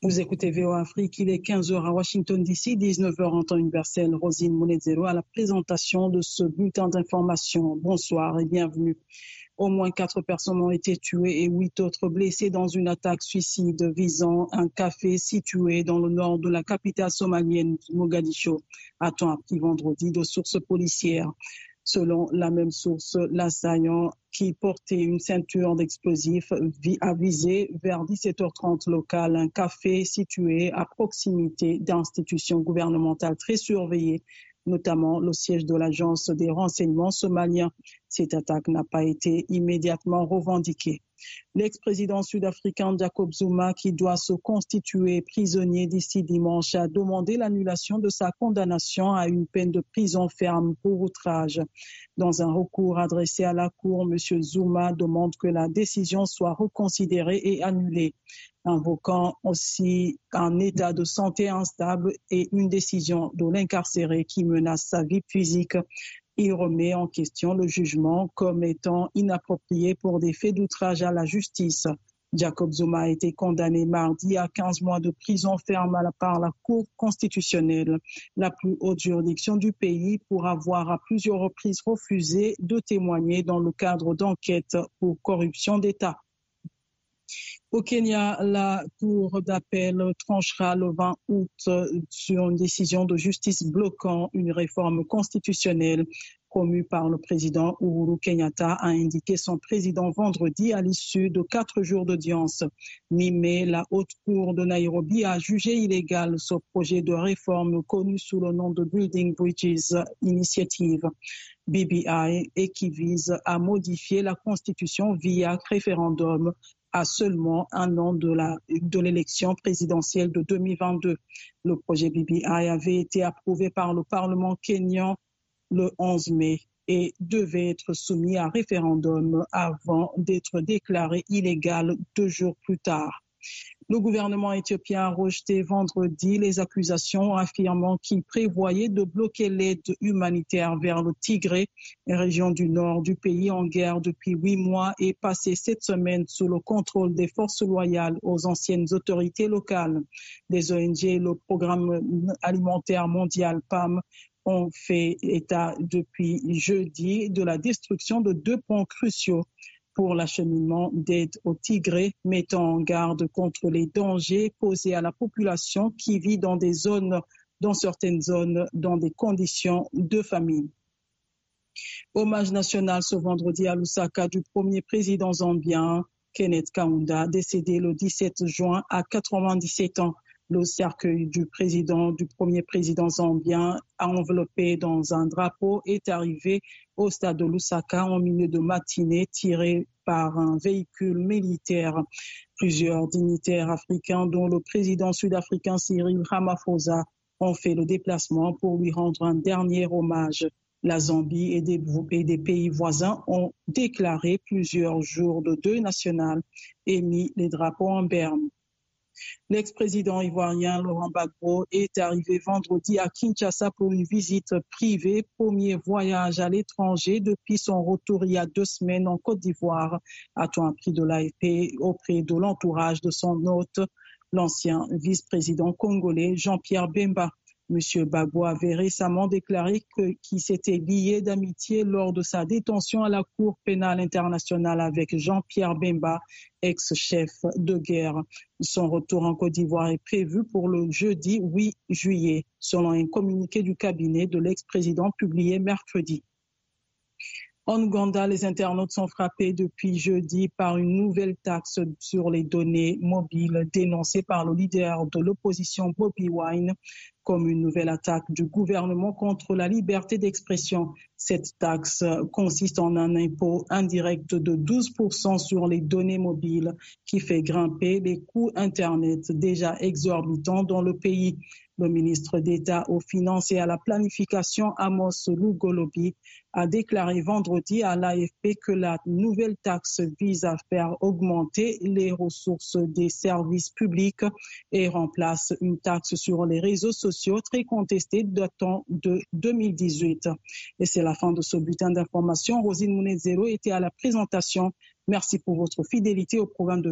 Vous écoutez VOA Afrique, il est 15h à Washington DC, 19h en temps universel. Rosine Monezero à la présentation de ce bulletin d'information. Bonsoir et bienvenue. Au moins 4 personnes ont été tuées et 8 autres blessées dans une attaque suicide visant un café situé dans le nord de la capitale somalienne, Mogadiscio, a-t-on appris vendredi de sources policières. Selon la même source, l'assaillant qui portait une ceinture d'explosifs a visé vers 17h30 local un café situé à proximité d'institutions gouvernementales très surveillées, notamment le siège de l'agence des renseignements somaliens. Cette attaque n'a pas été immédiatement revendiquée. L'ex-président sud-africain Jacob Zuma, qui doit se constituer prisonnier d'ici dimanche, a demandé l'annulation de sa condamnation à une peine de prison ferme pour outrage. Dans un recours adressé à la Cour, M. Zuma demande que la décision soit reconsidérée et annulée, invoquant aussi un état de santé instable et une décision de l'incarcéré qui menace sa vie physique. Il remet en question le jugement comme étant inapproprié pour des faits d'outrage à la justice. Jacob Zuma a été condamné mardi à 15 mois de prison ferme par la Cour constitutionnelle, la plus haute juridiction du pays, pour avoir à plusieurs reprises refusé de témoigner dans le cadre d'enquêtes pour corruption d'État. Au Kenya, la Cour d'appel tranchera le 20 août sur une décision de justice bloquant une réforme constitutionnelle promue par le président Uhuru Kenyatta, a indiqué son président vendredi à l'issue de 4 jours d'audience. Mi-mai, la Haute Cour de Nairobi a jugé illégal ce projet de réforme connu sous le nom de Building Bridges Initiative, BBI, et qui vise à modifier la Constitution via référendum à seulement un an de l'élection présidentielle de 2022. Le projet BBI avait été approuvé par le Parlement kényan le 11 mai et devait être soumis à référendum avant d'être déclaré illégal 2 jours plus tard. Le gouvernement éthiopien a rejeté vendredi les accusations affirmant qu'il prévoyait de bloquer l'aide humanitaire vers le Tigré, région du nord du pays en guerre depuis 8 mois et passé cette semaine sous le contrôle des forces loyales aux anciennes autorités locales. Les ONG et le Programme alimentaire mondial PAM ont fait état depuis jeudi de la destruction de 2 ponts cruciaux pour l'acheminement d'aide au Tigré, mettant en garde contre les dangers posés à la population qui vit dans certaines zones, dans des conditions de famine. Hommage national ce vendredi à Lusaka du premier président zambien, Kenneth Kaunda, décédé le 17 juin à 97 ans. Le cercueil du premier président zambien, enveloppé dans un drapeau, est arrivé au stade de Lusaka en milieu de matinée, tiré par un véhicule militaire. Plusieurs dignitaires africains, dont le président sud-africain Cyril Ramaphosa, ont fait le déplacement pour lui rendre un dernier hommage. La Zambie et des pays voisins ont déclaré plusieurs jours de deuil national et mis les drapeaux en berne. L'ex-président ivoirien Laurent Gbagbo est arrivé vendredi à Kinshasa pour une visite privée, premier voyage à l'étranger depuis son retour il y a 2 semaines en Côte d'Ivoire, a-t-on appris de l'AFP auprès de l'entourage de son hôte, l'ancien vice-président congolais Jean-Pierre Bemba. M. Gbagbo avait récemment déclaré qu'il s'était lié d'amitié lors de sa détention à la Cour pénale internationale avec Jean-Pierre Bemba, ex-chef de guerre. Son retour en Côte d'Ivoire est prévu pour le jeudi 8 juillet, selon un communiqué du cabinet de l'ex-président publié mercredi. En Ouganda, les internautes sont frappés depuis jeudi par une nouvelle taxe sur les données mobiles dénoncée par le leader de l'opposition Bobi Wine comme une nouvelle attaque du gouvernement contre la liberté d'expression. Cette taxe consiste en un impôt indirect de 12% sur les données mobiles qui fait grimper les coûts Internet déjà exorbitants dans le pays. Le ministre d'État aux Finances et à la Planification, Amos Lugolobi, a déclaré vendredi à l'AFP que la nouvelle taxe vise à faire augmenter les ressources des services publics et remplace une taxe sur les réseaux sociaux très contestée datant de 2018. Et c'est la fin de ce bulletin d'information. Rosine Monezero était à la présentation. Merci pour votre fidélité au programme de